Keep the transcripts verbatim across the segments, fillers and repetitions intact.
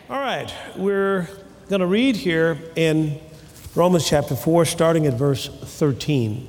All right, we're going to read here in Romans chapter four, starting at verse thirteen.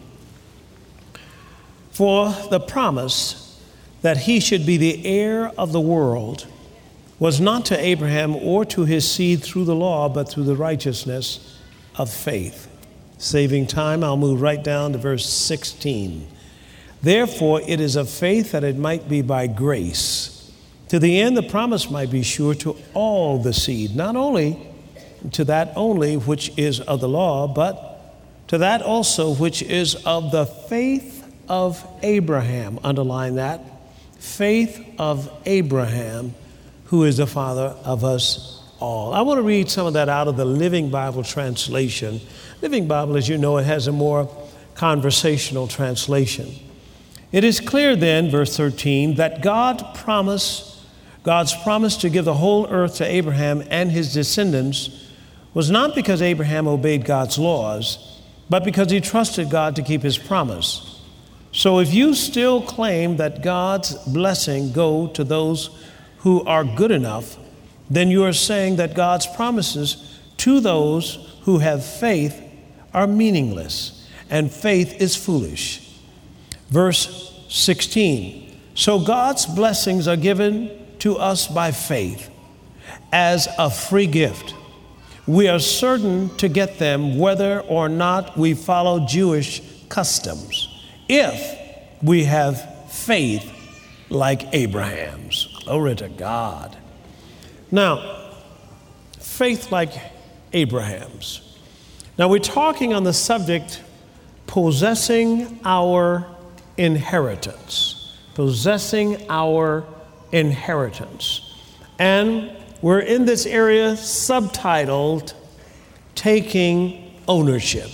For the promise that he should be the heir of the world was not to Abraham or to his seed through the law, but through the righteousness of faith. Saving time, I'll move right down to verse sixteen. Therefore, it is of faith that it might be by grace, to the end the promise might be sure to all the seed, not only to that only which is of the law, but to that also which is of the faith of Abraham. Underline that. Faith of Abraham, who is the father of us all. I want to read some of that out of the Living Bible translation. Living Bible, as you know, it has a more conversational translation. It is clear then, verse thirteen, that God promised God's promise to give the whole earth to Abraham and his descendants was not because Abraham obeyed God's laws, but because he trusted God to keep his promise. So if you still claim that God's blessing go to those who are good enough, then you are saying that God's promises to those who have faith are meaningless, and faith is foolish. Verse sixteen, so God's blessings are given to us by faith as a free gift. We are certain to get them whether or not we follow Jewish customs, if we have faith like Abraham's. Glory to God. Now, faith like Abraham's. Now, we're talking on the subject possessing our inheritance. Possessing our inheritance. And we're in this area subtitled Taking Ownership.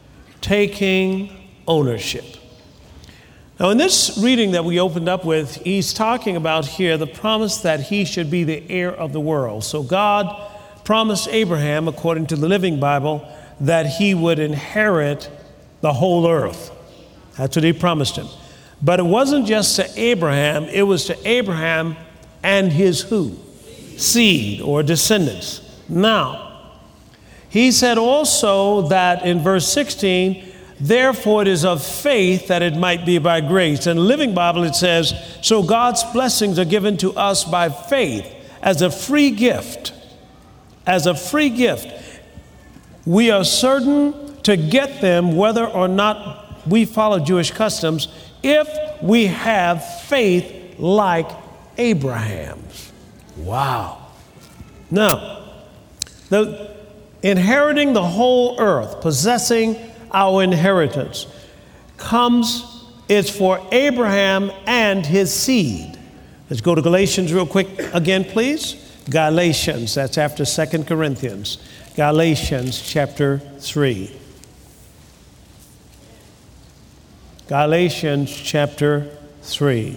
Taking Ownership. Now, in this reading that we opened up with, he's talking about here the promise that he should be the heir of the world. So God promised Abraham, according to the Living Bible, that he would inherit the whole earth. That's what he promised him. But it wasn't just to Abraham, it was to Abraham and his who? Seed or descendants. Now, he said also that in verse sixteen, therefore it is of faith that it might be by grace. In the Living Bible it says, so God's blessings are given to us by faith as a free gift. As a free gift. We are certain to get them whether or not we follow Jewish customs, if we have faith like Abraham's. Wow. Now, the inheriting the whole earth, possessing our inheritance, comes, it's for Abraham and his seed. Let's go to Galatians real quick again, please. Galatians, that's after Second Corinthians. Galatians chapter three. Galatians chapter three.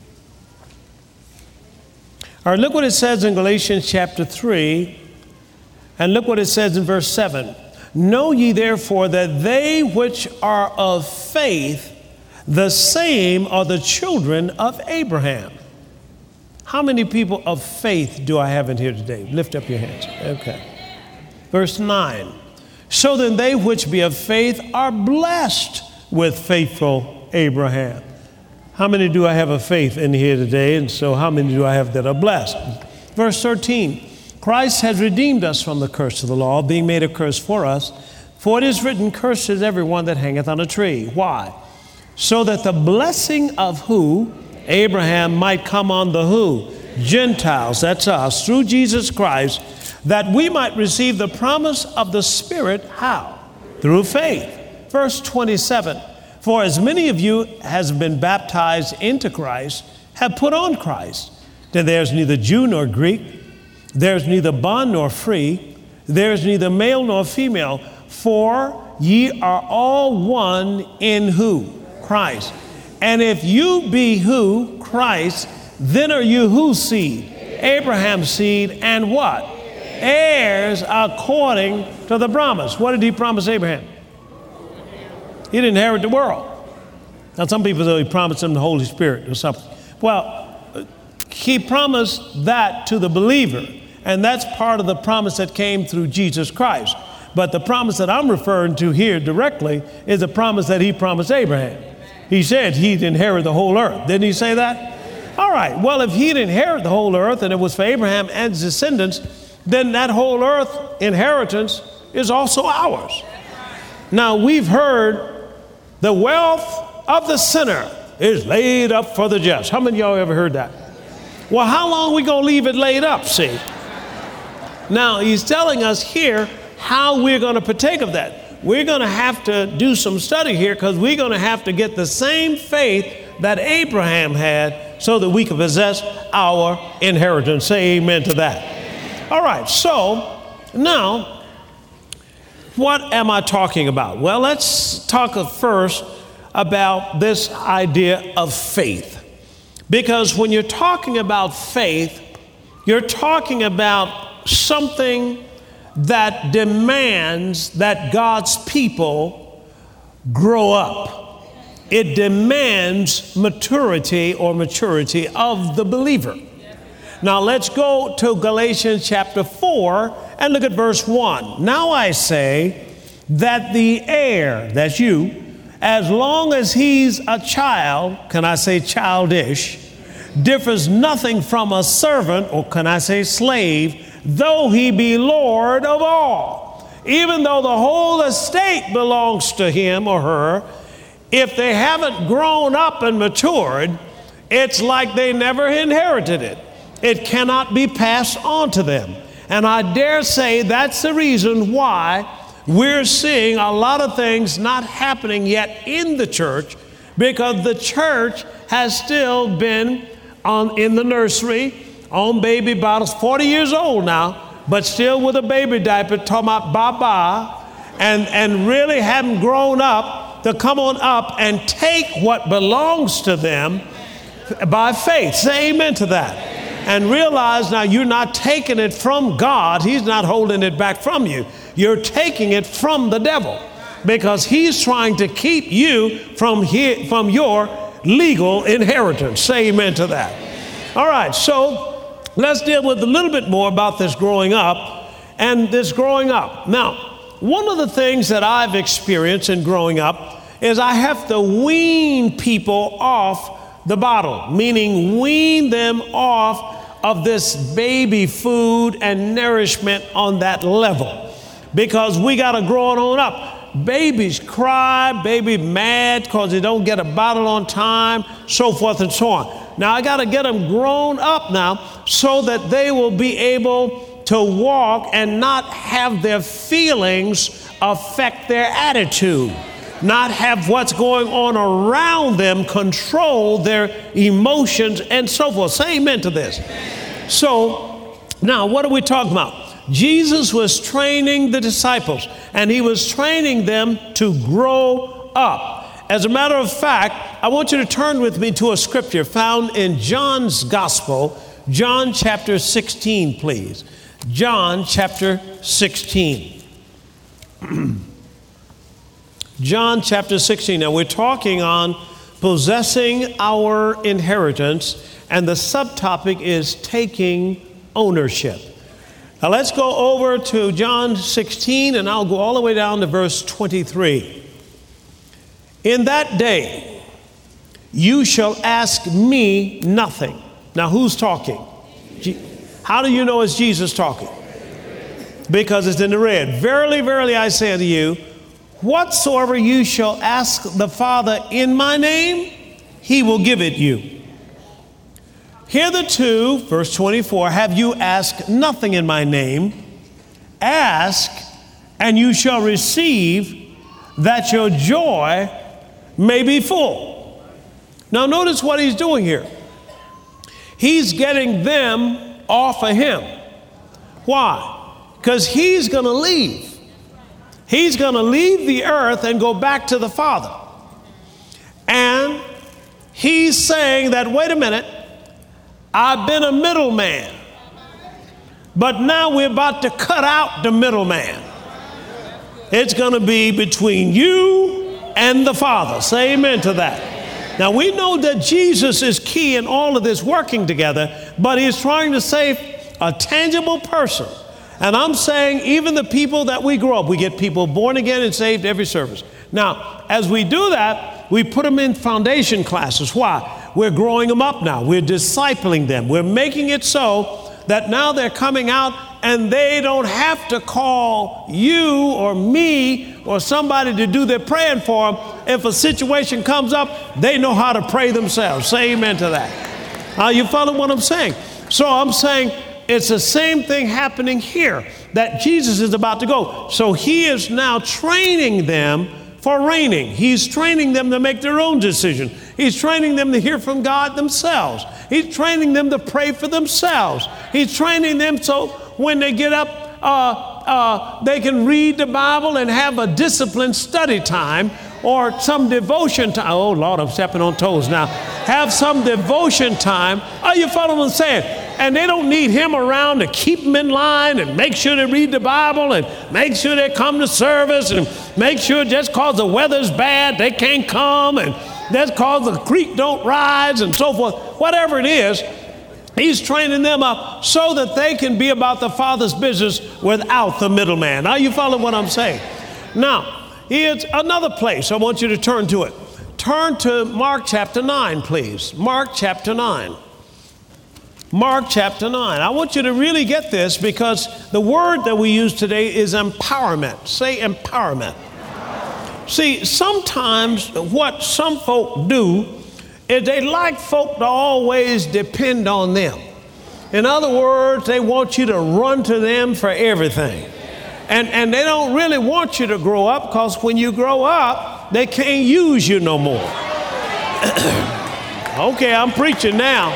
All right, look what it says in Galatians chapter three, and look what it says in verse seven. Know ye therefore that they which are of faith, the same are the children of Abraham. How many people of faith do I have in here today? Lift up your hands. Okay. Verse nine. So then they which be of faith are blessed with faithful Abraham. How many do I have of faith in here today? And so how many do I have that are blessed? Verse thirteen, Christ has redeemed us from the curse of the law, being made a curse for us. For it is written, cursed is everyone that hangeth on a tree. Why? So that the blessing of who? Abraham might come on the who? Gentiles, that's us, through Jesus Christ, that we might receive the promise of the Spirit. How? Through faith. Verse twenty-seven, for as many of you as have been baptized into Christ have put on Christ. Then there's neither Jew nor Greek, there's neither bond nor free, there's neither male nor female, for ye are all one in who? Christ. And if you be who? Christ, then are you whose seed? Abraham's seed, and what? Heirs according to the promise. What did he promise Abraham? He'd inherit the world. Now, some people say he promised him the Holy Spirit or something. Well, he promised that to the believer. and that's part of the promise that came through Jesus Christ. But the promise that I'm referring to here directly is the promise that he promised Abraham. He said he'd inherit the whole earth. Didn't he say that? All right. Well, if he'd inherit the whole earth and it was for Abraham and his descendants, then that whole earth inheritance is also ours. Now, we've heard the wealth of the sinner is laid up for the just. How many of y'all ever heard that? Well, how long are we going to leave it laid up, see? Now, he's telling us here how we're going to partake of that. We're going to have to do some study here because we're going to have to get the same faith that Abraham had so that we can possess our inheritance. Say amen to that. All right, so now, what am I talking about? Well, let's talk first about this idea of faith. Because when you're talking about faith, you're talking about something that demands that God's people grow up. It demands maturity or maturity of the believer. Now let's go to Galatians chapter four and look at verse one. Now I say that the heir, that's you, as long as he's a child, can I say childish, differs nothing from a servant, or can I say slave, though he be Lord of all. Even though the whole estate belongs to him or her, if they haven't grown up and matured, it's like they never inherited it. It cannot be passed on to them. And I dare say that's the reason why we're seeing a lot of things not happening yet in the church, because the church has still been on in the nursery, on baby bottles, forty years old now, but still with a baby diaper, talking about baba, and, and really haven't grown up to come on up and take what belongs to them by faith. Say amen to that. And realize now you're not taking it from God. He's not holding it back from you. You're taking it from the devil because he's trying to keep you from, he, from your legal inheritance. Say amen to that. All right, so let's deal with a little bit more about this growing up and this growing up. Now, one of the things that I've experienced in growing up is I have to wean people off the bottle, meaning wean them off of this baby food and nourishment on that level, because we got to grow it on up. Babies cry, baby mad because they don't get a bottle on time, so forth and so on. Now I got to get them grown up now so that they will be able to walk and not have their feelings affect their attitude, not have what's going on around them control their emotions and so forth. Say amen to this. So now what are we talking about? Jesus was training the disciples, and he was training them to grow up. As a matter of fact, I want you to turn with me to a scripture found in John's Gospel, John chapter sixteen, please. John chapter sixteen. John chapter sixteen. Now we're talking on possessing our inheritance, and the subtopic is taking ownership. Now let's go over to John sixteen, and I'll go all the way down to verse twenty-three. In that day, you shall ask me nothing. Now who's talking? How do you know it's Jesus talking? Because it's in the red. Verily, verily, I say unto you, whatsoever you shall ask the Father in my name, he will give it you. Hitherto, verse twenty-four, have you asked nothing in my name? Ask, and you shall receive, that your joy may be full. Now notice what he's doing here. He's getting them off of him. Why? Because he's going to leave. He's going to leave the earth and go back to the Father. And he's saying that, wait a minute, I've been a middleman, but now we're about to cut out the middleman. It's going to be between you and the Father. Say amen to that. Now we know that Jesus is key in all of this working together, but he's trying to say a tangible person. And I'm saying even the people that we grow up, we get people born again and saved every service. Now, as we do that, we put them in foundation classes. Why? We're growing them up now. We're discipling them. We're making it so that now they're coming out and they don't have to call you or me or somebody to do their praying for them. If a situation comes up, they know how to pray themselves. Say amen to that. Are you following what I'm saying? So I'm saying it's the same thing happening here, that Jesus is about to go. So he is now training them for reigning. He's training them to make their own decision. He's training them to hear from God themselves. He's training them to pray for themselves. He's training them so when they get up, uh, uh, they can read the Bible and have a disciplined study time or some devotion time. Oh, Lord, I'm stepping on toes now. Have some devotion time. Are you following what I'm saying? And they don't need him around to keep them in line and make sure they read the Bible and make sure they come to service and make sure just because the weather's bad, they can't come, and that's because the creek don't rise and so forth. Whatever it is, he's training them up so that they can be about the Father's business without the middleman. Are you following what I'm saying? Now, here's another place. I want you to turn to it. Turn to Mark chapter nine, please. Mark chapter nine. Mark chapter nine. I want you to really get this because the word that we use today is empowerment. Say empowerment. See, sometimes what some folk do is they like folk to always depend on them. In other words, they want you to run to them for everything. And, and they don't really want you to grow up because when you grow up, they can't use you no more. Okay, I'm preaching now.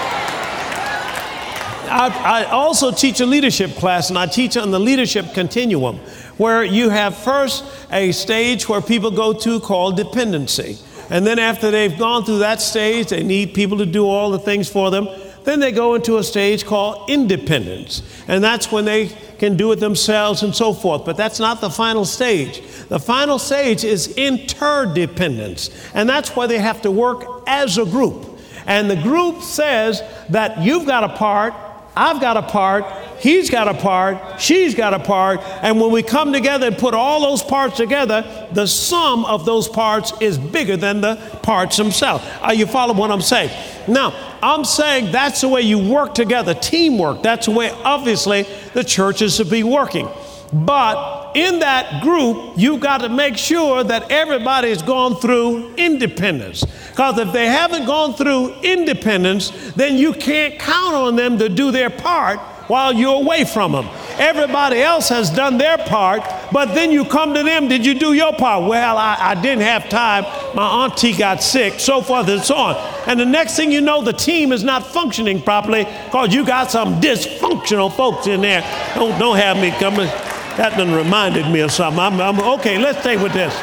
I, I also teach a leadership class, and I teach on the leadership continuum, where you have first a stage where people go to called dependency. And then after they've gone through that stage, they need people to do all the things for them. Then they go into a stage called independence. And that's when they can do it themselves and so forth. But that's not the final stage. The final stage is interdependence. And that's where they have to work as a group. And the group says that you've got a part, I've got a part, he's got a part, she's got a part, and when we come together and put all those parts together, the sum of those parts is bigger than the parts themselves. Are you following what I'm saying? Now, I'm saying that's the way you work together, teamwork. That's the way, obviously, the church is to be working. But in that group, you've got to make sure that everybody has gone through independence. Because if they haven't gone through independence, then you can't count on them to do their part while you're away from them. Everybody else has done their part, but then you come to them, did you do your part? Well, I, I didn't have time. My auntie got sick, so forth and so on. And the next thing you know, the team is not functioning properly because you got some dysfunctional folks in there. Don't, don't have me coming. That done reminded me of something. I'm, I'm, okay, let's stay with this.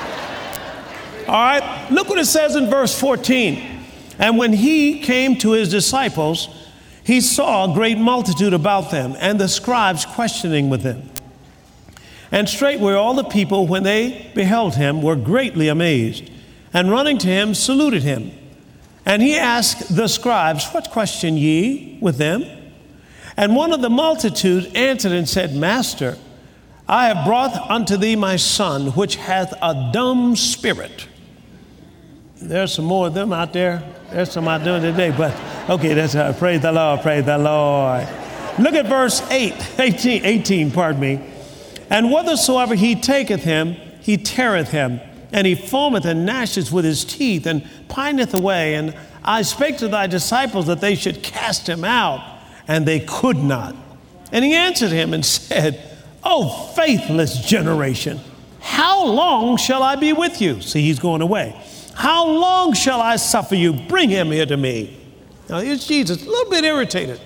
All right, look what it says in verse fourteen. And when he came to his disciples, he saw a great multitude about them, and the scribes questioning with them. And straightway all the people, when they beheld him, were greatly amazed, and running to him, saluted him. And he asked the scribes, what question ye with them? And one of the multitude answered and said, Master, I have brought unto thee my son, which hath a dumb spirit. There's some more of them out there. There's some out there today, but okay, that's uh, praise the Lord, praise the Lord. Look at verse eight, eighteen, eighteen, pardon me. And whithersoever he taketh him, he teareth him, and he foameth and gnasheth with his teeth, and pineth away. And I spake to thy disciples that they should cast him out, and they could not. And he answered him and said, O faithless generation, how long shall I be with you? See, he's going away. How long shall I suffer you? Bring him here to me. Now, here's Jesus, a little bit irritated.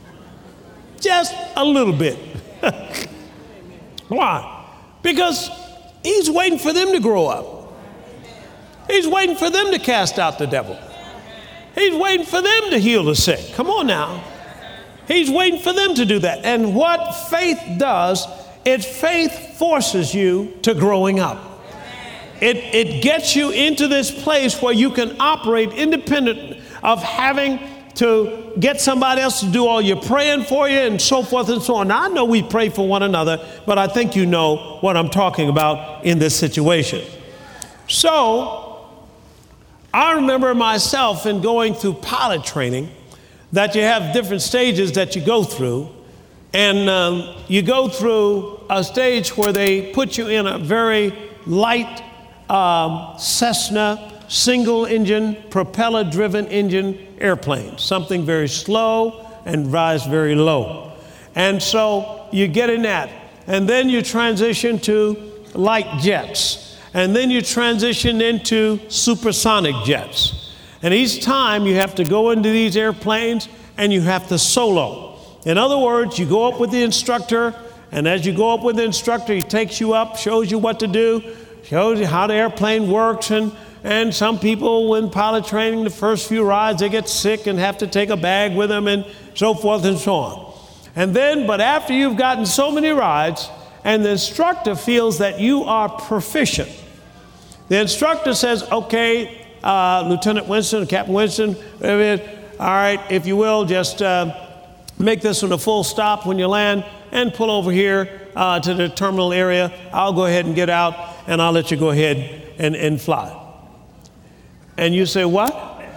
Just a little bit. Why? Because he's waiting for them to grow up. He's waiting for them to cast out the devil. He's waiting for them to heal the sick. Come on now. He's waiting for them to do that. And what faith does, is faith forces you to growing up. It, it gets you into this place where you can operate independent of having to get somebody else to do all your praying for you and so forth and so on. Now, I know we pray for one another, but I think you know what I'm talking about in this situation. So I remember myself in going through pilot training that you have different stages that you go through. And um, you go through a stage where they put you in a very light um, Cessna single engine, propeller driven engine airplane, something very slow and rise very low. And so you get in that, and then you transition to light jets, and then you transition into supersonic jets. And each time you have to go into these airplanes and you have to solo. In other words, you go up with the instructor, and as you go up with the instructor, he takes you up, shows you what to do, shows you how the airplane works. And, and some people in pilot training, the first few rides, they get sick and have to take a bag with them and so forth and so on. And then, but after you've gotten so many rides, and the instructor feels that you are proficient, the instructor says, okay, uh, Lieutenant Winston, Captain Winston, all right, if you will, just uh, make this one a full stop when you land and pull over here uh, to the terminal area. I'll go ahead and get out and I'll let you go ahead and, and fly. And you say, what?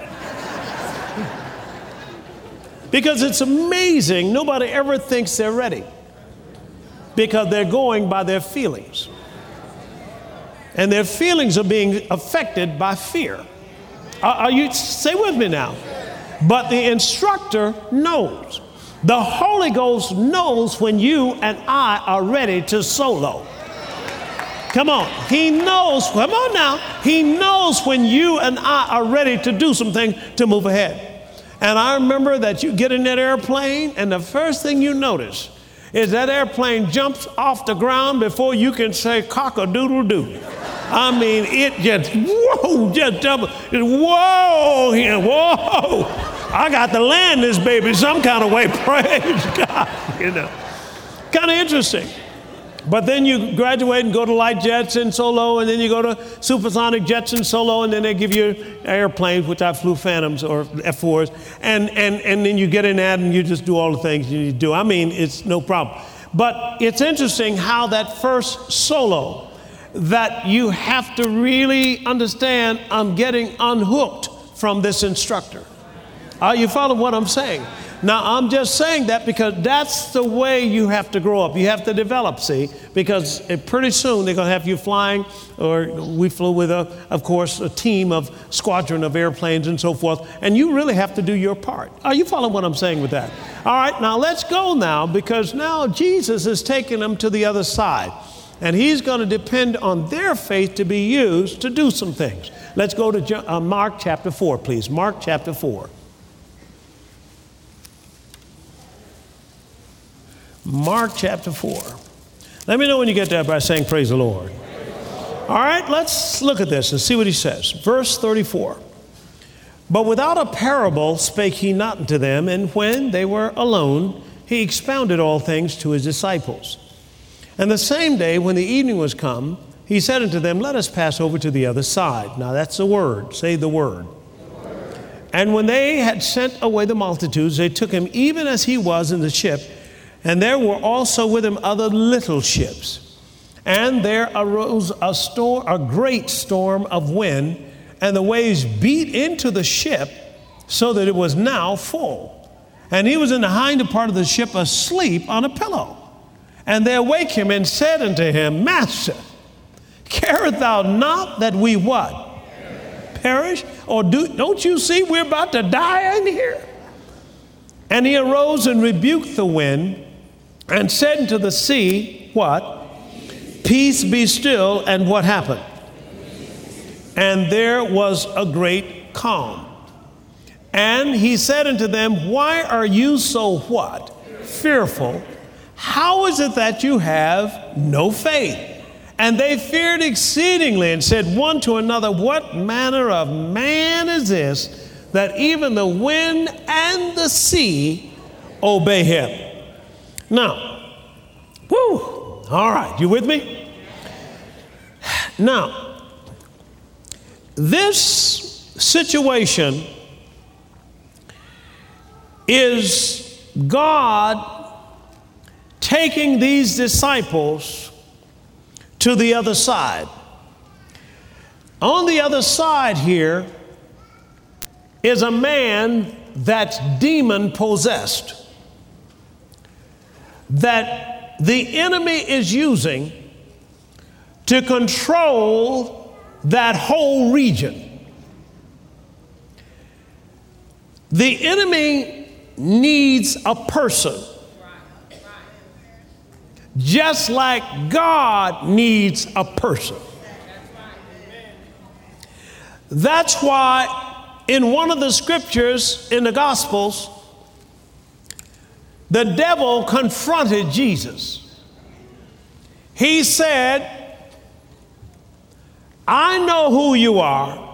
Because it's amazing. Nobody ever thinks they're ready because they're going by their feelings. And their feelings are being affected by fear. Are, are you, stay with me now. But the instructor knows. The Holy Ghost knows when you and I are ready to solo. Come on. He knows, come on now. He knows when you and I are ready to do something to move ahead. And I remember that you get in that airplane and the first thing you notice is that airplane jumps off the ground before you can say cock-a-doodle-doo. I mean, it just, whoa, just double, whoa, yeah, whoa. I got to land this baby some kind of way, praise God, you know. Kind of interesting. But then you graduate and go to light jets and solo, and then you go to supersonic jets and solo, and then they give you airplanes, which I flew Phantoms or F fours, and, and, and then you get in that and you just do all the things you need to do. I mean, it's no problem. But it's interesting how that first solo, that you have to really understand, I'm getting unhooked from this instructor. Are you following what I'm saying? Now, I'm just saying that because that's the way you have to grow up. You have to develop, see, because pretty soon they're going to have you flying, or we flew with, a, of course, a team of squadron of airplanes and so forth, and you really have to do your part. Are you following what I'm saying with that? All right, now let's go now, because now Jesus is taking them to the other side, and he's going to depend on their faith to be used to do some things. Let's go to uh, Mark chapter four, please. Mark chapter four. Mark chapter four. Let me know when you get there by saying praise the Lord. All right, let's look at this and see what he says. Verse thirty-four. But without a parable spake he not unto them, and when they were alone, he expounded all things to his disciples. And the same day, when the evening was come, he said unto them, let us pass over to the other side. Now that's the word. Say the word. The word. And when they had sent away the multitudes, they took him even as he was in the ship, and there were also with him other little ships. And there arose a storm, a great storm of wind, and the waves beat into the ship so that it was now full. And he was in the hinder part of the ship asleep on a pillow. And they awake him and said unto him, Master, carest thou not that we what? Perish? Or do, don't you see we're about to die in here? And he arose and rebuked the wind, and said unto the sea, what? Peace be still. And what happened? And there was a great calm. And he said unto them, why are you so what? Fearful. How is it that you have no faith? And they feared exceedingly and said one to another, what manner of man is this, that even the wind and the sea obey him? Now, whoo, all right, you with me? Now, this situation is God taking these disciples to the other side. On the other side here is a man that's demon possessed, that the enemy is using to control that whole region. The enemy needs a person, just like God needs a person. That's why in one of the scriptures in the Gospels, the devil confronted Jesus. He said, I know who you are.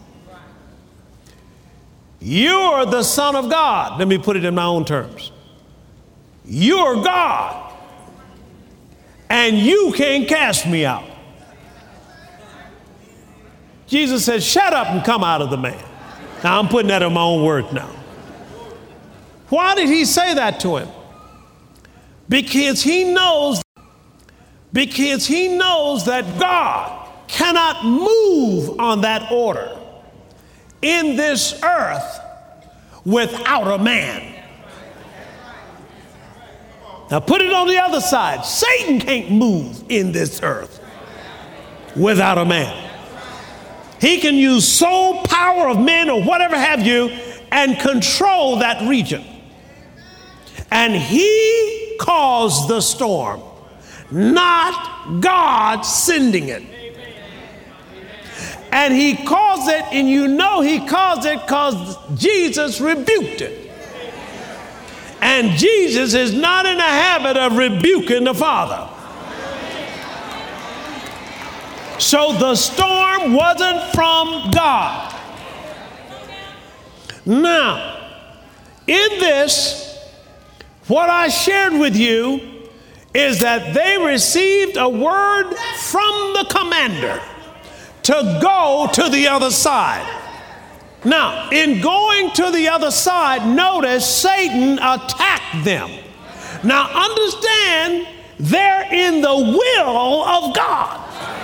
You're the Son of God. Let me put it in my own terms. You're God, and you can't cast me out. Jesus said, shut up and come out of the man. Now I'm putting that in my own words now. Why did he say that to him? Because he knows, because he knows that God cannot move on that order in this earth without a man. Now put it on the other side. Satan can't move in this earth without a man. He can use soul power of men or whatever have you and control that region. And he caused the storm, not God sending it. And he caused it, and you know he caused it because Jesus rebuked it. And Jesus is not in the habit of rebuking the Father. So the storm wasn't from God. Now, in this, what I shared with you is that they received a word from the commander to go to the other side. Now, in going to the other side, notice Satan attacked them. Now, understand, they're in the will of God.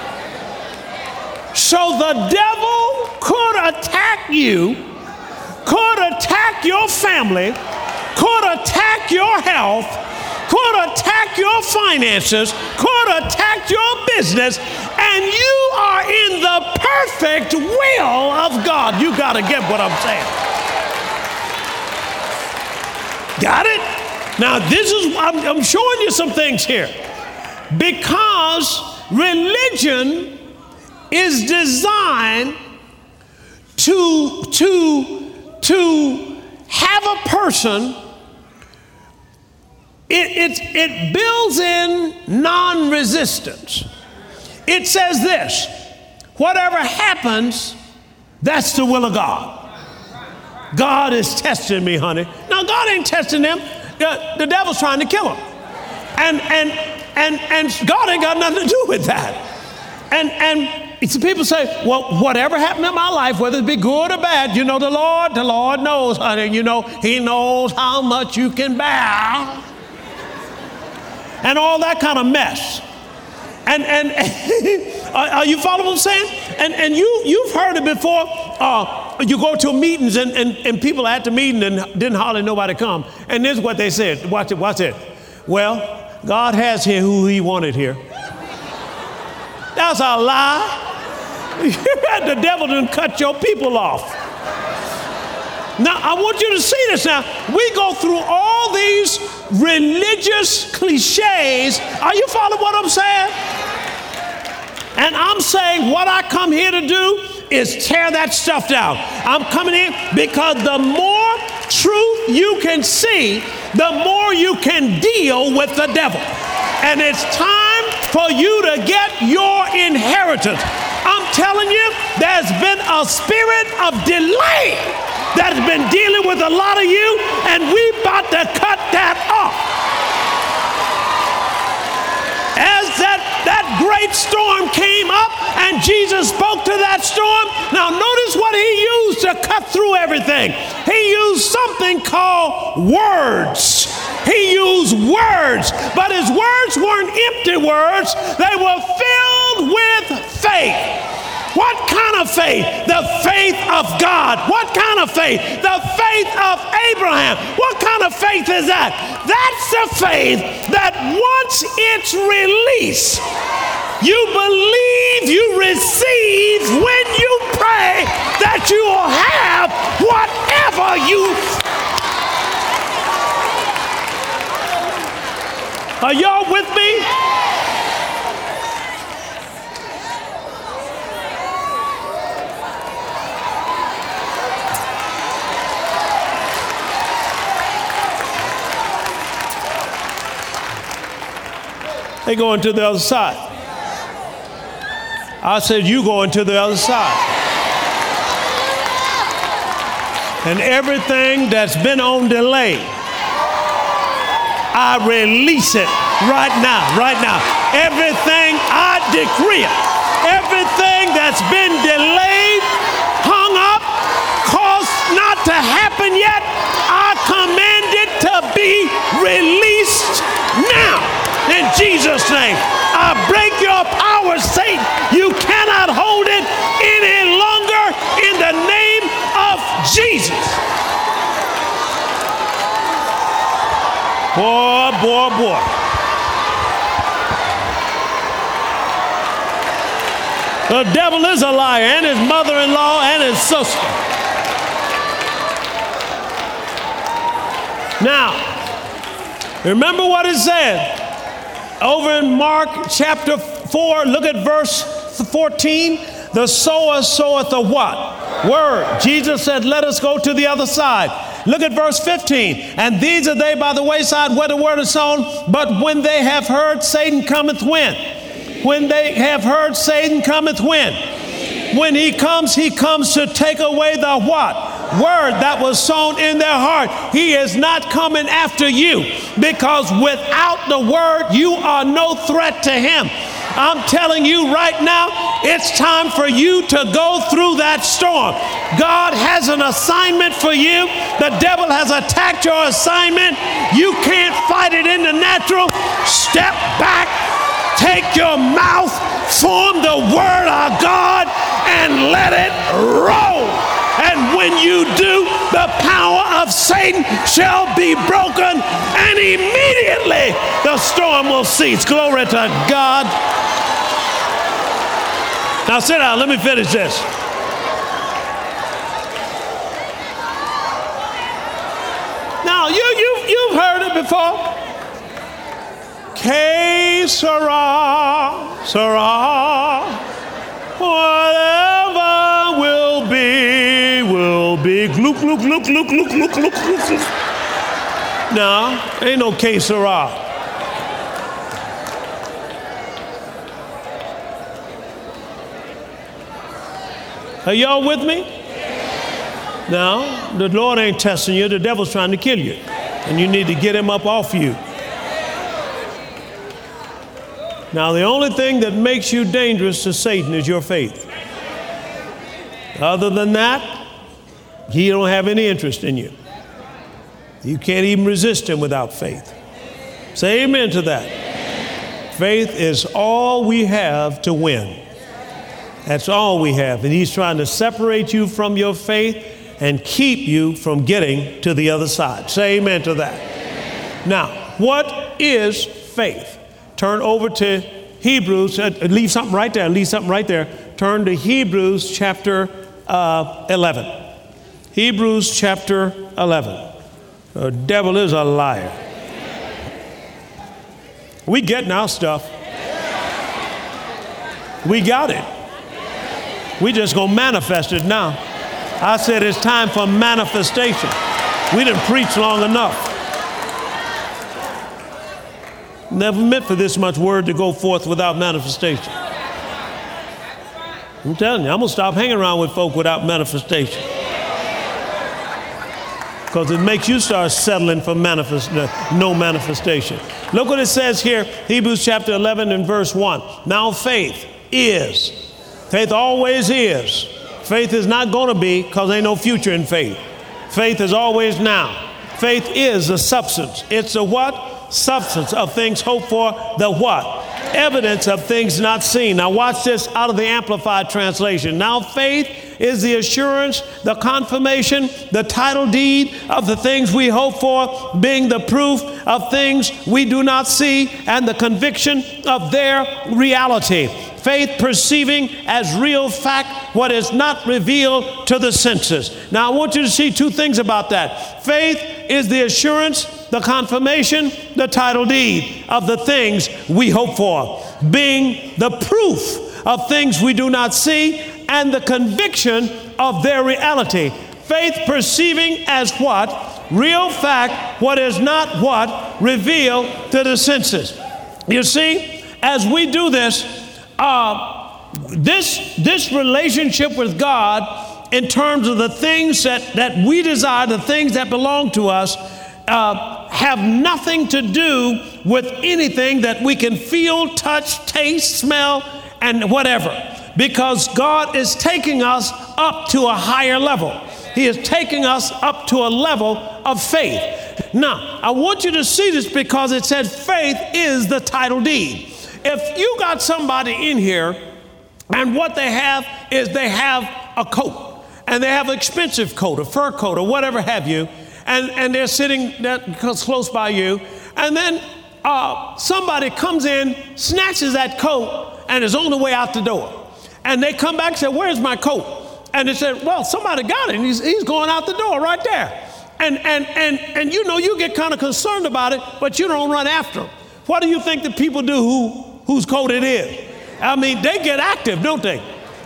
So the devil could attack you, could attack your family, could attack your health, could attack your finances, could attack your business, and you are in the perfect will of God. You got to get what I'm saying. Got it? Now, this is, I'm, I'm showing you some things here. Because religion is designed to, to, to have a person, it, it, it builds in non-resistance. It says this, whatever happens, that's the will of God. God is testing me, honey. Now, God ain't testing them. The, the devil's trying to kill them. And, and, and, and God ain't got nothing to do with that. And, and, So people say, well, whatever happened in my life, whether it be good or bad, you know, the Lord, the Lord knows, honey. You know, he knows how much you can bear. And all that kind of mess. And, and are you following what I'm saying? And, and you, you've heard it before. Uh, you go to meetings and, and, and people at the meeting and didn't hardly nobody come. And this is what they said. Watch it, watch it. Well, God has here who he wanted here. That's a lie. The devil done cut your people off. Now, I want you to see this now. We go through all these religious cliches. Are you following what I'm saying? And I'm saying what I come here to do is tear that stuff down. I'm coming in because the more truth you can see, the more you can deal with the devil. And it's time for you to get your inheritance. I'm telling you, there's been a spirit of delay that's been dealing with a lot of you, and we about to cut that off. As that, that great storm came up and Jesus spoke to that storm. Now notice what he used to cut through everything. He used something called words. He used words, but his words weren't empty words. They were filled with faith. What kind of faith? The faith of God. What kind of faith? The faith of Abraham. What kind of faith is that? That's the faith that once it's released, you believe, you receive when you pray that you will have whatever you. Are y'all with me? They going to the other side. I said, you going to the other side. And everything that's been on delay, I release it right now, right now. Everything I decree it. Everything that's been delayed, hung up, caused not to happen yet, I command it to be released now. In Jesus' name, I break your power, Satan. You cannot hold it any longer in the name of Jesus. Boy, boy, boy. The devil is a liar, and his mother-in-law and his sister. Now, remember what it said. Over in Mark chapter four, look at verse fourteen. The sower soweth a what? Word. Jesus said, let us go to the other side. Look at verse fifteen. And these are they by the wayside where the word is sown. But when they have heard, Satan cometh when? When they have heard, Satan cometh when? When he comes, he comes to take away the what? Word that was sown in their heart. He is not coming after you, because without the word, you are no threat to him. I'm telling you right now, it's time for you to go through that storm. God has an assignment for you. The devil has attacked your assignment. You can't fight it in the natural. Step back, take your mouth, form the word of God, and let it roll. And when you do, the power of Satan shall be broken, and immediately the storm will cease. Glory to God. Now sit down, let me finish this. Now, you, you, you've heard it before. Que sera, sera, whatever will be, will be. Glook, glook, glook, glook, glook, glook, glook, glook. No, ain't no que sera. Are y'all with me? No, the Lord ain't testing you. The devil's trying to kill you. And you need to get him up off you. Now, the only thing that makes you dangerous to Satan is your faith. Other than that, he don't have any interest in you. You can't even resist him without faith. Say amen to that. Faith is all we have to win. That's all we have. And he's trying to separate you from your faith and keep you from getting to the other side. Say amen to that. Now, what is faith? Turn over to Hebrews. Uh, leave something right there. Leave something right there. Turn to Hebrews chapter uh, eleven. Hebrews chapter eleven. The devil is a liar. We getting our stuff. We got it. We just gonna manifest it now. I said it's time for manifestation. We didn't preach long enough. Never meant for this much word to go forth without manifestation. I'm telling you, I'm gonna stop hanging around with folk without manifestation. because it makes you start settling for manifest, uh, no manifestation. Look what it says here, Hebrews chapter eleven and verse one. Now faith is. Faith always is. Faith is not going to be, because there ain't no future in faith. Faith is always now. Faith is a substance. It's a what? Substance of things hoped for. The what? Evidence of things not seen. Now watch this out of the Amplified Translation. Now faith is the assurance, the confirmation, the title deed of the things we hope for, being the proof of things we do not see and the conviction of their reality. Faith perceiving as real fact what is not revealed to the senses. Now I want you to see two things about that. Faith is the assurance, the confirmation, the title deed of the things we hope for, being the proof of things we do not see and the conviction of their reality. Faith perceiving as what? Real fact what is not what? Revealed to the senses. You see, as we do this, uh, this, this relationship with God in terms of the things that, that we desire, the things that belong to us, uh, have nothing to do with anything that we can feel, touch, taste, smell, and whatever. Because God is taking us up to a higher level. He is taking us up to a level of faith. Now, I want you to see this because it said faith is the title deed. If you got somebody in here and what they have is they have a coat and they have an expensive coat, a fur coat or whatever have you, and, and they're sitting that close by you, and then uh, somebody comes in, snatches that coat, and is on the way out the door. And they come back and say, where's my coat? And they said, well, somebody got it. And he's, he's going out the door right there. And, and, and, and you know, you get kind of concerned about it, but you don't run after them. What do you think the people do who, whose coat it is? I mean, they get active, don't they?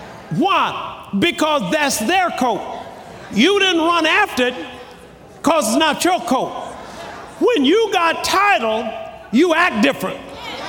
Why? Because that's their coat. You didn't run after it because it's not your coat. When you got title, you act different.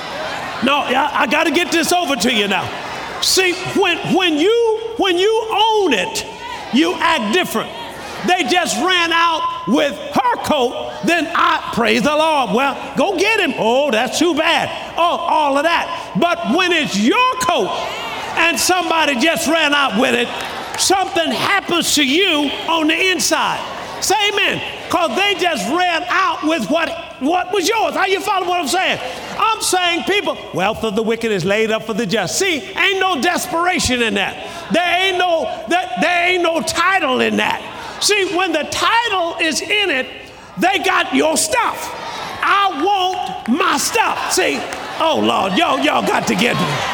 No, I, I got to get this over to you now. See, when, when, you, when you own it, you act different. They just ran out with her coat, then I praise the Lord. Well, go get him. Oh, that's too bad. Oh, all of that. But when it's your coat and somebody just ran out with it, something happens to you on the inside. Say amen. Because they just ran out with what, what was yours. How you follow what I'm saying? I'm saying, people, wealth of the wicked is laid up for the just. See, ain't no desperation in that. There ain't no, there, there ain't no title in that. See, when the title is in it, they got your stuff. I want my stuff. See, oh Lord, y'all, y'all got to get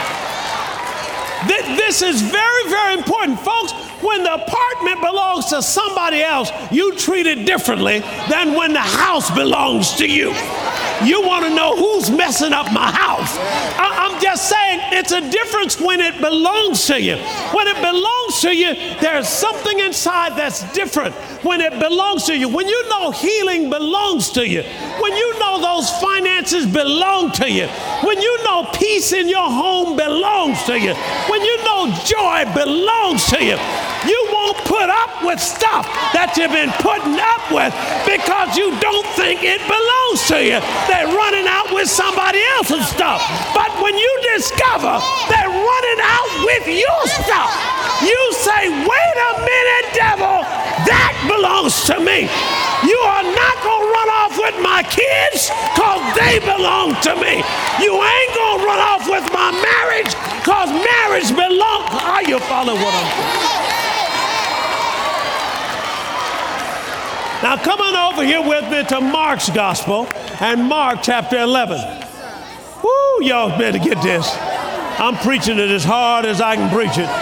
it. This is very, very important, folks. When the apartment belongs to somebody else, you treat it differently than when the house belongs to you. You want to know who's messing up my house. I, I'm just saying it's a difference when it belongs to you. When it belongs to you, there's something inside that's different. When it belongs to you, when you know healing belongs to you, when you know those finances belong to you, when you know peace in your home belongs to you, when you know joy belongs to you, you won't put up with stuff that you've been putting up with because you don't think it belongs to you. They're running out with somebody else's stuff. But when you discover they're running out with your stuff, you say, wait a minute, devil, that belongs to me. You are not going to run off with my kids because they belong to me. You ain't going to run off with my marriage because marriage belongs. Are you following what I'm saying? Now come on over here with me to Mark's gospel and Mark chapter eleven. Woo, y'all better get this. I'm preaching it as hard as I can preach it.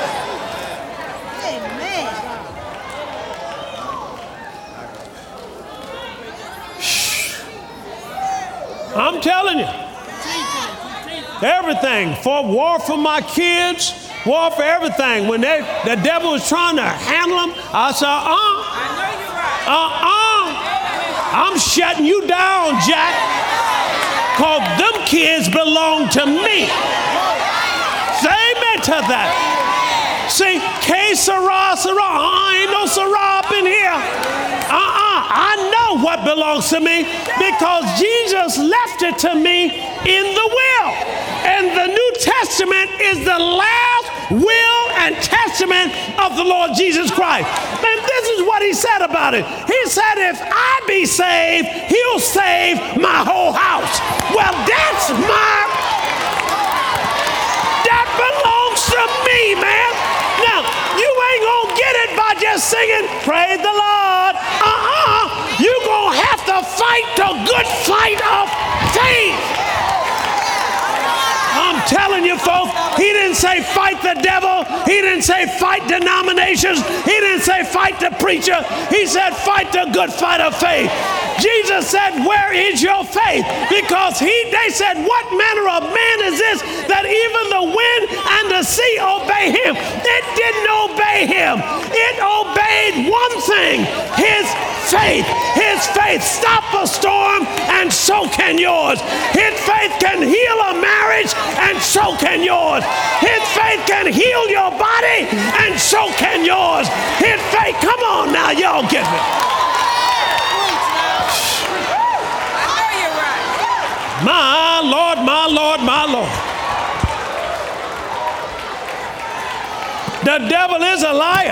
Shh. I'm telling you. Everything. For war for my kids, war for everything. When they, the devil was trying to handle them, I said, uh-uh. Uh-uh. I'm shutting you down, Jack. Because them kids belong to me. Say amen to that. See, que sera, sera. I ain't no sera up in here. Uh-uh. I know what belongs to me because Jesus left it to me in the will. And the New Testament is the last will and testament of the Lord Jesus Christ. And this is what he said about it. He said, if I be saved, he'll save my whole house. Well, that's my, that belongs to me, man. Now, you ain't gonna get it by just singing, praise the Lord. Uh-uh. You're gonna have to fight the good fight of faith. I'm telling you, folks, he didn't say fight the devil. He didn't say fight denominations. He didn't say fight the preacher. He said fight the good fight of faith. Jesus said, where is your faith? Because he, they said, what manner of man is this that even the wind and the sea obey him? It didn't obey him. It obeyed one thing, his faith. His faith stop a storm, and so can yours. His faith can heal a marriage, and so can yours. His faith can heal your body, and so can yours. His faith, come on now, y'all get me. My Lord, my Lord, my Lord. The devil is a liar.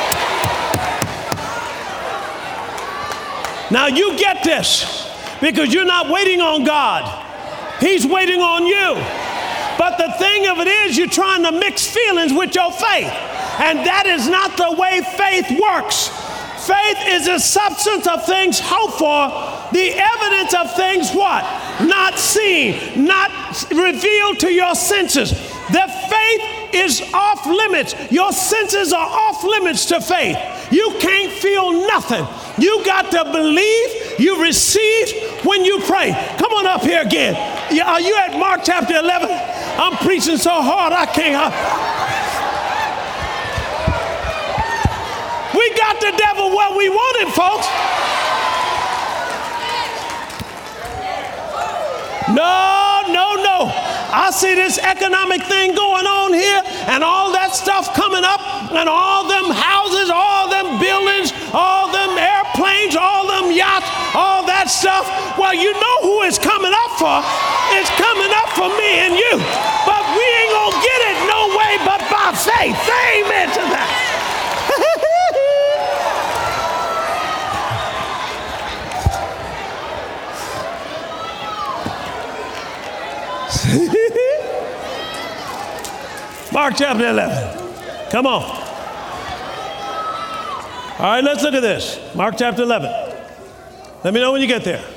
Now you get this because you're not waiting on God. He's waiting on you. But the thing of it is you're trying to mix feelings with your faith. And that is not the way faith works. Faith is the substance of things hoped for, the evidence of things what? Not seen, not revealed to your senses. The faith is off limits. Your senses are off limits to faith. You can't feel nothing. You got to believe you receive when you pray. Come on up here again. Are you at Mark chapter eleven? I'm preaching so hard I can't. We got the devil where we want him, folks. No, no, no. I see this economic thing going on here and all that stuff coming up and all them houses, all them buildings, all them airplanes, all them yachts, all that stuff. Well, you know who it's coming up for. It's coming up for me and you. But we ain't gonna get it no way but by faith. Amen to that. Mark chapter eleven. Come on. All right, let's look at this. Mark chapter eleven. Let me know when you get there.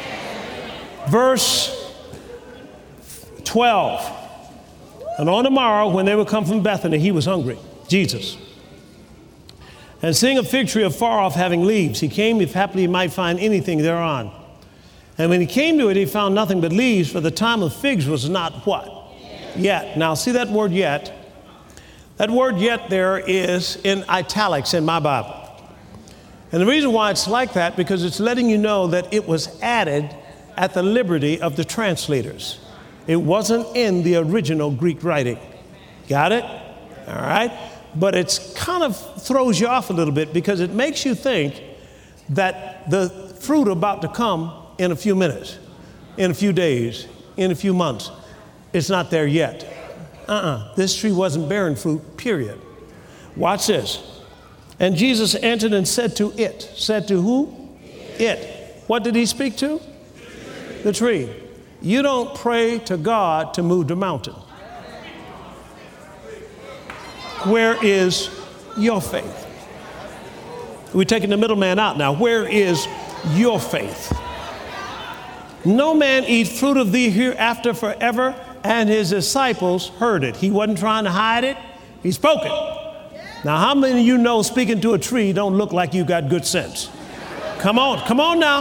Verse twelve. And on the morrow, when they would come from Bethany, he was hungry, Jesus. And seeing a fig tree afar off having leaves, he came if haply he might find anything thereon. And when he came to it, he found nothing but leaves, for the time of figs was not what? Yet. Now, see that word yet? That word yet there is in italics in my Bible. And the reason why it's like that, because it's letting you know that it was added at the liberty of the translators. It wasn't in the original Greek writing. Got it? All right? But it's kind of throws you off a little bit because it makes you think that the fruit about to come in a few minutes, in a few days, in a few months. It's not there yet. Uh-uh. This tree wasn't bearing fruit, period. Watch this. And Jesus entered and said to it. Said to who? It. What did he speak to? The tree. You don't pray to God to move the mountain. Where is your faith? We're taking the middleman out now. Where is your faith? No man eat fruit of thee hereafter forever. And his disciples heard it. He wasn't trying to hide it. He spoke it. Now, how many of you know speaking to a tree don't look like you got good sense? Come on, come on now.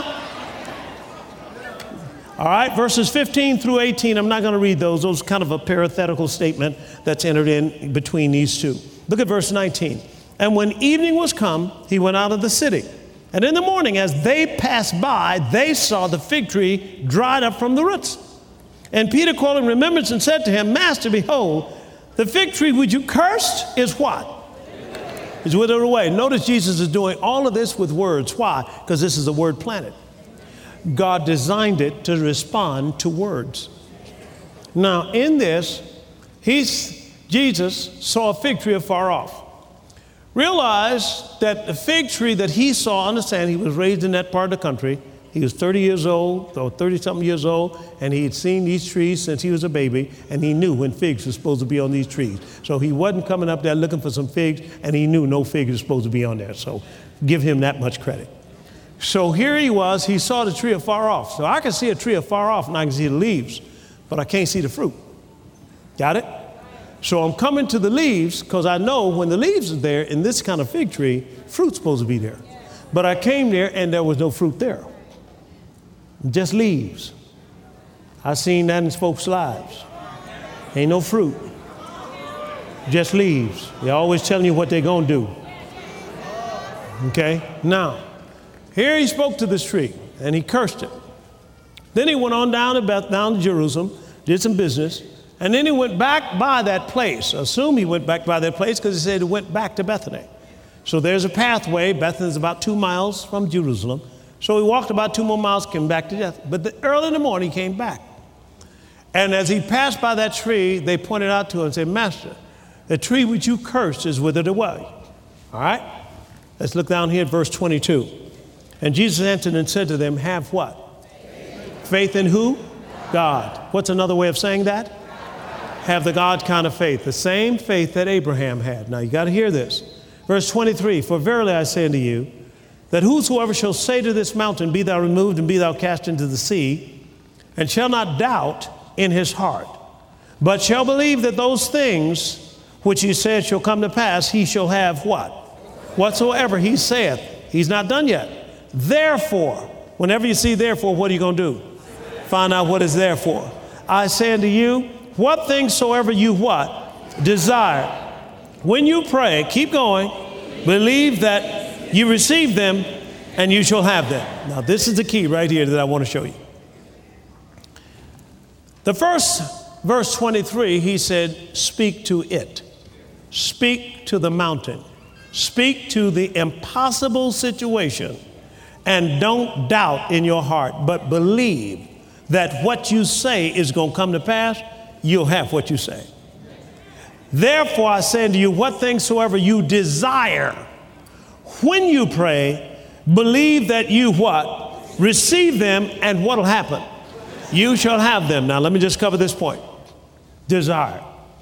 All right, verses fifteen through eighteen. I'm not going to read those. Those are kind of a parenthetical statement that's entered in between these two. Look at verse nineteen. And when evening was come, he went out of the city. And in the morning, as they passed by, they saw the fig tree dried up from the roots. And Peter called in remembrance and said to him, Master, behold, The fig tree which you cursed is what? It's withered away. Notice Jesus is doing all of this with words. Why? Because this is a word planet. God designed it to respond to words. Now, in this, he's, Jesus saw a fig tree afar off. Realize that the fig tree that he saw, understand, he was raised in that part of the country. He was thirty years old, or thirty-something years old, and he had seen these trees since he was a baby, and he knew when figs were supposed to be on these trees. So he wasn't coming up there looking for some figs, and he knew no figs were supposed to be on there. So give him that much credit. So here he was, he saw the tree afar off. So I can see a tree afar off, and I can see the leaves, but I can't see the fruit. Got it? So I'm coming to the leaves, because I know when the leaves are there in this kind of fig tree, fruit's supposed to be there. But I came there, and there was no fruit there. Just leaves. I've seen that in folks' lives. Ain't no fruit. Just leaves. They're always telling you what they're going to do. Okay? Now, here he spoke to this tree, and he cursed it. Then he went on down to, Beth, down to Jerusalem, did some business, and then he went back by that place. Assume he went back by that place because he said he went back to Bethany. So there's a pathway. Bethany is about two miles from Jerusalem. So he walked about two more miles, came back to death. But the, early in the morning, he came back. And as he passed by that tree, they pointed out to him and said, Master, the tree which you cursed is withered away. All right? Let's look down here at verse twenty-two. And Jesus answered and said to them, have what? Faith, faith in who? God. What's another way of saying that? Have the God kind of faith. The same faith that Abraham had. Now, you got to hear this. Verse twenty-three, for verily I say unto you, that whosoever shall say to this mountain, be thou removed and be thou cast into the sea, and shall not doubt in his heart, but shall believe that those things which he said shall come to pass, he shall have what? Whatsoever he saith. He's not done yet. Therefore, whenever you see therefore, what are you going to do? Find out what is therefore. I say unto you, what things soever you what? Desire. When you pray, keep going, believe that you receive them, and you shall have them. Now, this is the key right here that I want to show you. The first verse twenty-three, he said, speak to it. Speak to the mountain. Speak to the impossible situation. And don't doubt in your heart, but believe that what you say is going to come to pass. You'll have what you say. Therefore, I say unto you, what things soever you desire, when you pray, believe that you what? Receive them, and what will happen? You shall have them. Now, let me just cover this point. Desire.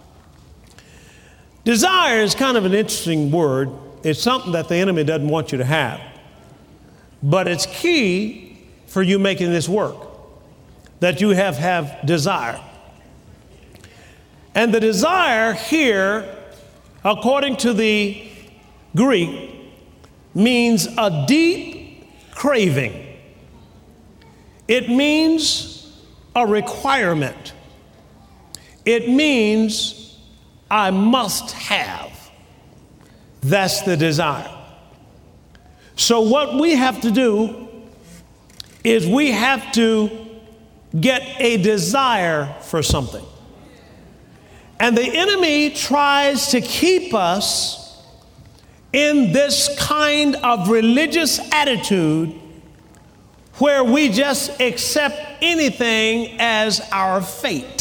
Desire is kind of an interesting word. It's something that the enemy doesn't want you to have. But it's key for you making this work, that you have have desire. And the desire here, according to the Greek, means a deep craving. It means a requirement. It means I must have. That's the desire. So what we have to do is we have to get a desire for something. And the enemy tries to keep us in this kind of religious attitude where we just accept anything as our fate.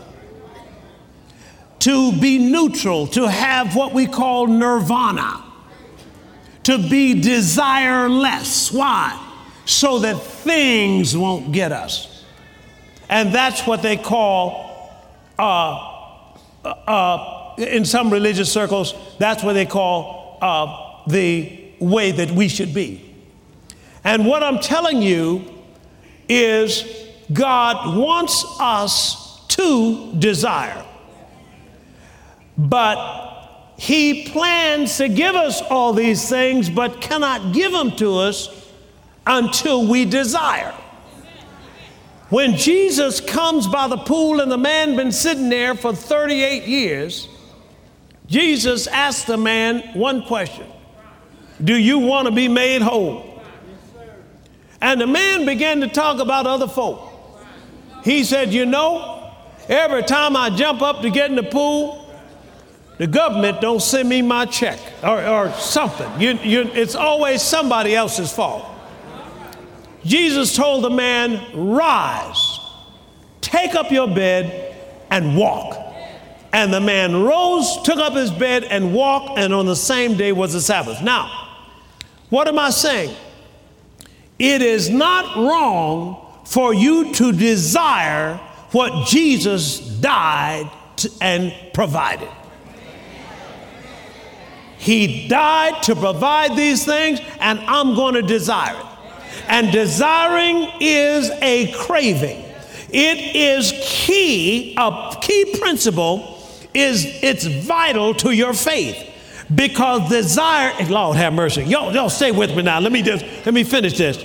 To be neutral, to have what we call nirvana, to be desireless. Why? So that things won't get us. And that's what they call, uh, uh, in some religious circles, that's what they call Uh, the way that we should be. And what I'm telling you is God wants us to desire. But he plans to give us all these things, but cannot give them to us until we desire. When Jesus comes by the pool and the man been sitting there for thirty-eight years, Jesus asked the man one question. Do you want to be made whole? And the man began to talk about other folk. He said, you know, every time I jump up to get in the pool, the government don't send me my check or, or something. You, you, it's always somebody else's fault. Jesus told the man, rise, take up your bed and walk. And the man rose, took up his bed and walked, and on the same day was the Sabbath. Now, what am I saying? It is not wrong for you to desire what Jesus died to, and provided. He died to provide these things, and I'm going to desire it. And desiring is a craving. It is key, a key principle is it's vital to your faith. Because desire, Lord have mercy. Y'all, y'all stay with me now. Let me just, let me finish this.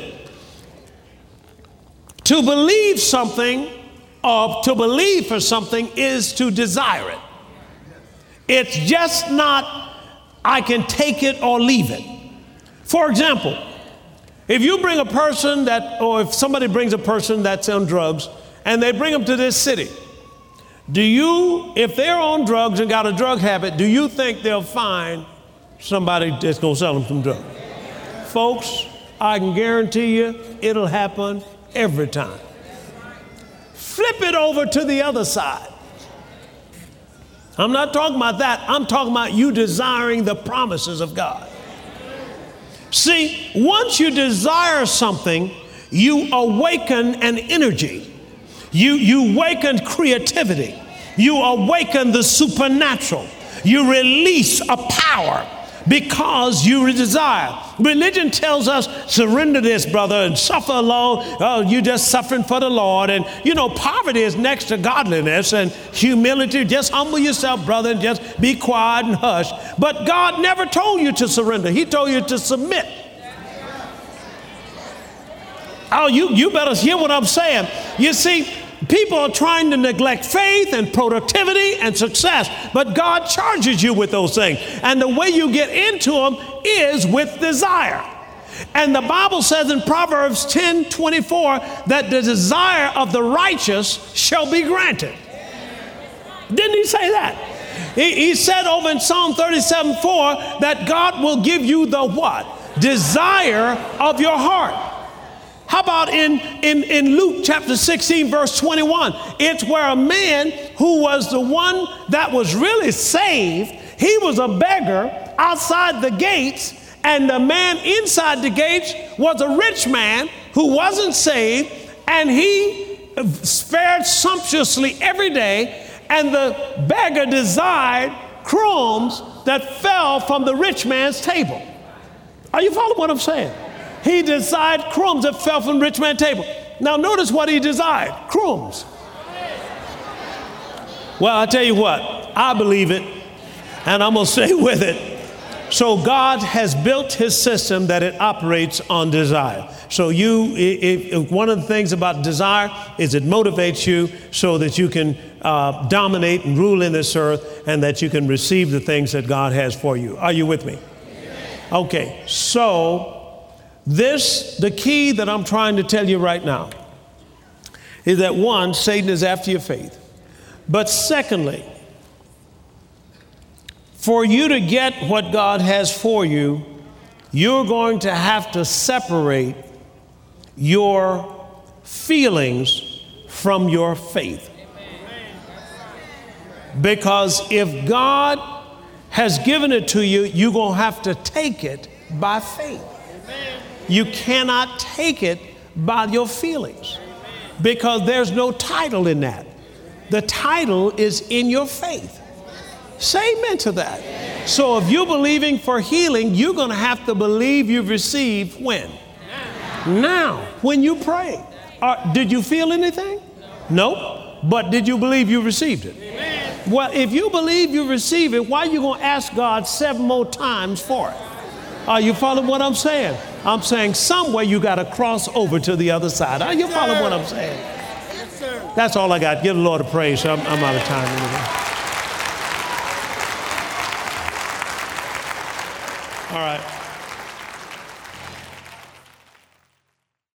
To believe something or to believe for something is to desire it. It's just not, I can take it or leave it. For example, if you bring a person that, or if somebody brings a person that's on drugs and they bring them to this city, do you, if they're on drugs and got a drug habit, do you think they'll find somebody that's going to sell them some drugs? Folks, I can guarantee you it'll happen every time. Flip it over to the other side. I'm not talking about that. I'm talking about you desiring the promises of God. See, once you desire something, you awaken an energy. You, you awaken creativity. You awaken the supernatural. You release a power because you desire. Religion tells us, surrender this, brother, and suffer alone. Oh, you're just suffering for the Lord. And, you know, poverty is next to godliness, and humility. Just humble yourself, brother, and just be quiet and hush. But God never told you to surrender. He told you to submit. Oh, you, you better hear what I'm saying. You see, people are trying to neglect faith and productivity and success, but God charges you with those things. And the way you get into them is with desire. And the Bible says in Proverbs ten twenty-four that the desire of the righteous shall be granted. Didn't he say that? He, he said over in Psalm thirty-seven four that God will give you the what? Desire of your heart. How about in, in, in Luke chapter sixteen, verse twenty-one? It's where a man who was the one that was really saved, he was a beggar outside the gates, and the man inside the gates was a rich man who wasn't saved, and he fared sumptuously every day, and the beggar desired crumbs that fell from the rich man's table. Are you following what I'm saying? He desired crumbs that fell from the rich man's table. Now notice what he desired, crumbs. Well, I tell you what, I believe it, and I'm going to stay with it. So God has built his system that it operates on desire. So you, if, if one of the things about desire is it motivates you so that you can uh, dominate and rule in this earth, and that you can receive the things that God has for you. Are you with me? Okay, so this, the key that I'm trying to tell you right now is that one, Satan is after your faith. But secondly, for you to get what God has for you, you're going to have to separate your feelings from your faith. Because if God has given it to you, you're going to have to take it by faith. You cannot take it by your feelings, because there's no title in that. The title is in your faith. Say amen to that. So if you're believing for healing, you're going to have to believe you've received when? Now, when you pray. Uh, did you feel anything? No. But did you believe you received it? Well, if you believe you receive it, why are you going to ask God seven more times for it? Are you following what I'm saying? I'm saying somewhere you got to cross over to the other side. Are you following what I'm saying? Yes, sir. That's all I got. Give the Lord a praise. I'm, I'm out of time anyway. All right.